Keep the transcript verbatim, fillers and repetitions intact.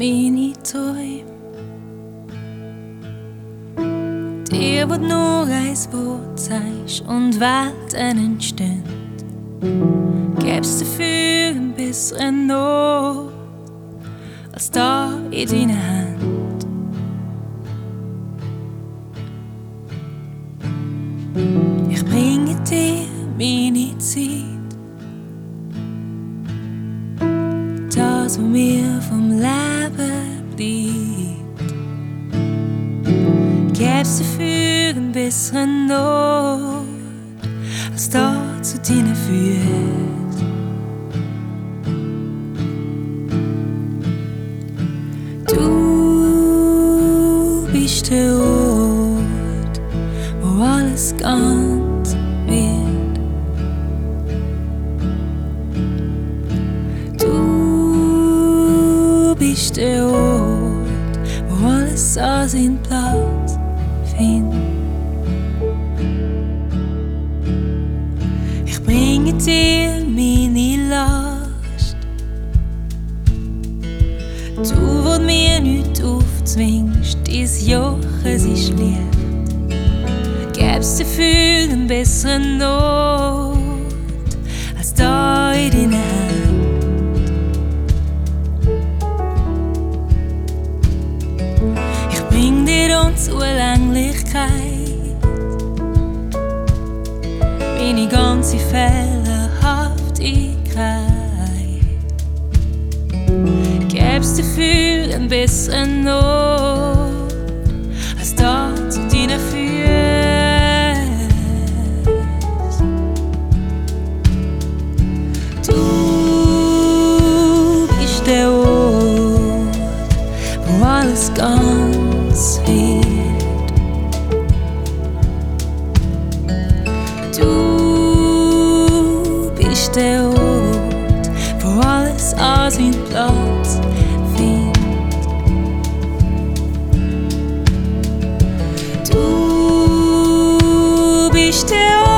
meine Träume. Dir, wo du nur ein Wort sagst und Welten entstehen, gäb's dafür ein besseren Ort als da in deinen Händen. Ich bringe dir meine Zeit, das, was mir vom Leben bleibt. Gäb's dafür einen besseren Ort als da zu deinen Füßen. Du bist der Ort, wo alles ganz wird. Du bist der Ort, wo alles an seinen Platz findet. Ich bringe dir meine Last, du, wo mir nichts aufzwingst, dein Joch, es ist leicht. Gäb's dafür einen besseren Ort als da in deinen Händen. Ich bring dir Unzulänglichkeit, meine ganze Fehlerhaftigkeit. Gäb's dafür einen besseren Ort als da zu deinen Füßen. Du bist der Ort, wo alles ganz wird. Du bist der Ort, wo alles an seinen Platz findet. Du bist der Ort,